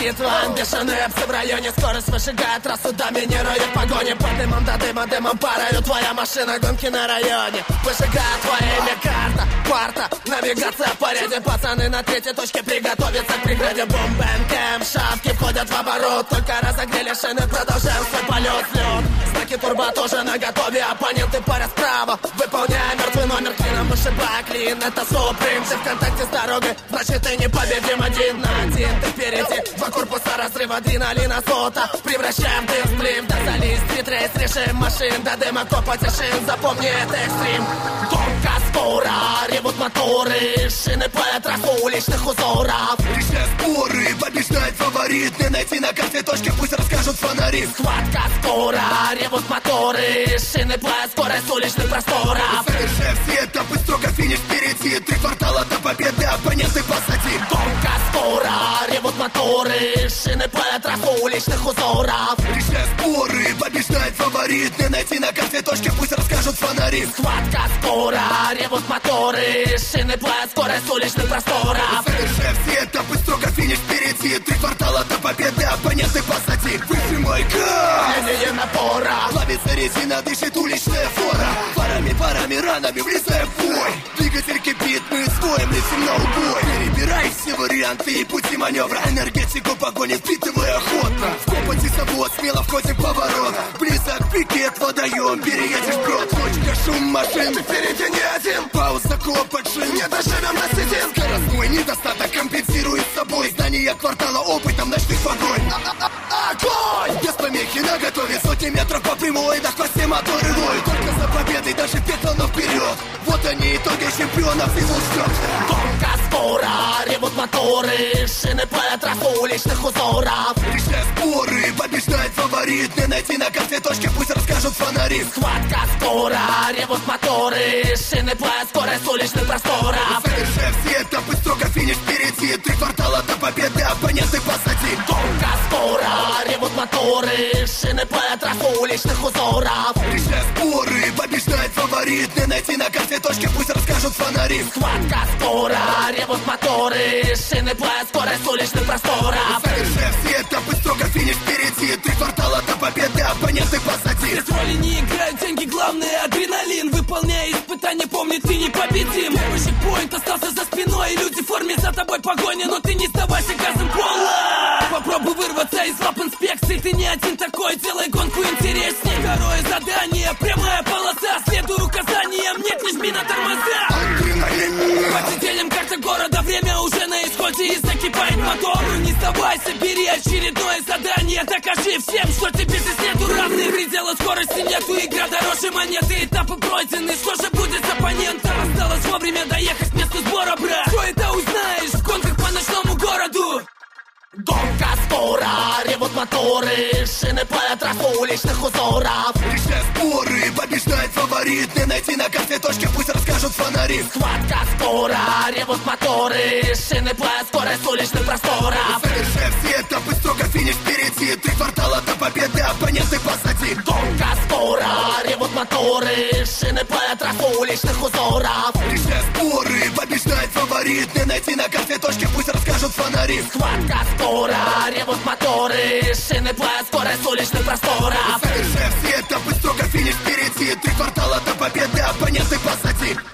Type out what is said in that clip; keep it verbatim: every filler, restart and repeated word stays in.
битва, бешеные псы в районе. Скорость выжигает трассу, доминирует погони. По дымам до дыма, дымом парою. Твоя машина, гонки на районе. Выжигает твое имя, карта, кварта. Навигация по ряде, пацаны на третьей точке приготовиться к преграде. Бум-бэм-кэм, шапки входят в оборот. Только разогрели шины, продолжаем свой полет. Лед, знаки турбо тоже наготове. Оппоненты парят справа, выполняя мертвый номер. Клином вышибая клин, это Supreme. Ты в контакте с дорогой, значит ты непобедим. Один на один, ты впереди. Два корпуса, разрыв, адреналина, сота. Превращаем дым в сплив. Дозались, стритрейс, решим машин. До дыма копоть шин, запомни это экстрим. Гонка скоро, ревут моторы. Шины по трафу уличных узоров. Решая споры, побеждает фаворит. Не найти на карте точки, пусть расскажут фонари. Схватка скоро, ревут моторы. Шины по скорость уличных просторов. Совершая все этапы, строго финиш впереди. Три квартала до победы, оппоненты позади. Гонка скоро, ревут моторы. Шины по трафу уличных узоров. Решая споры, побеждает фаворит. Не найти на карте точки, пусть расскажут фонари. Схватка скоро, ревут моторы. Шины по скорость уличных просторов. Совершая все этапы, строго финиш впереди. Три квартала до победы, оппоненты позади. Выжимай газ! Линии напора. Плавится резина, дышит уличная фора. Парами, парами, ранами, влезая в бой. Двигатель кипит, мы своим летим на убой. Перебирай все варианты и пути маневра. Энергетику погони впитывай охотно. В копоти завод, смело входим в поворот. Близок пикет, водоем, переедешь брод. Точка, шум машин, ты впереди не один. Пауза, клопот шин, не доживем на седин. Скоростной недостаток компенсирует собой. Знания квартала опытом ночных погонь. Огонь! Без помехи наготове, сотни метров по прямой. На хвосте моторы воют. Только за победой, даже петло, но вперед. Вот они, итоги чемпионов, и ждет. Гонка скоро, ревут моторы. Шины по трафу уличных узоров. Решая споры, побеждает фаворит. Не найти на карте точки, пусть расскажут фонари. Схватка скоро, ревут моторы. Шины по скорость уличных просторов. Совершая все этапы, строго финиш впереди. Три квартала до победы, оппоненты позади. Гонка скоро, ревут моторы. Шины по трафу уличных узоров. Решая споры, побеждает фаворит. Не найти на карте точки, пусть расскажут фонари. Схватка скоро, ревут моторы. Шины по скорость уличных просторов. Совершая все этапы, строго финиш впереди. Три квартала до победы, оппоненты позади. Без роли не играют деньги, главное адреналин. Выполняя испытания, помни, ты непобедим. Первый чекпоинт остался за спиной. Люди в форме, за тобой погоня, но ты не сдавайся, газом пола. Попробуй вырваться из лап инспекции. Ты не один такой, делай гонку интересней. Второе задание, прямая полоса. Следуй указаниям, нет, не жми на тормоза. По сиделям карта города, время уже на исходе. И закипает мотор. Ну не сдавайся, бери очередное задание. Докажи всем, что тебе здесь нету равных. Предела скорости нету, игра дороже монеты. Этапы пройдены, что же будет с оппонентом? Осталось вовремя доехать к месту сбора, брат. Что это узнаешь в гонках по ночному городу? Гонка скоро, ревут моторы. Шины по трафу уличных узоров. Решая споры, побеждает фаворит. Не найти на карте точки, пусть расскажут фонари. Схватка скоро, ревут моторы. Шины по скорость уличных просторов. Совершая все этапы, строго финиш впереди. Три квартала до победы, оппоненты позади. Гонка скоро, ревут моторы. Шины по трафу уличных узоров. Решая споры, побеждает фаворит. Не найти на карте точки, пусть расскажут фонари. Схватка скоро, ревут моторы. Шины по скорость уличных просторов. Совершая все этапы, строго финиш впереди. Три квартала до победы, оппоненты позади.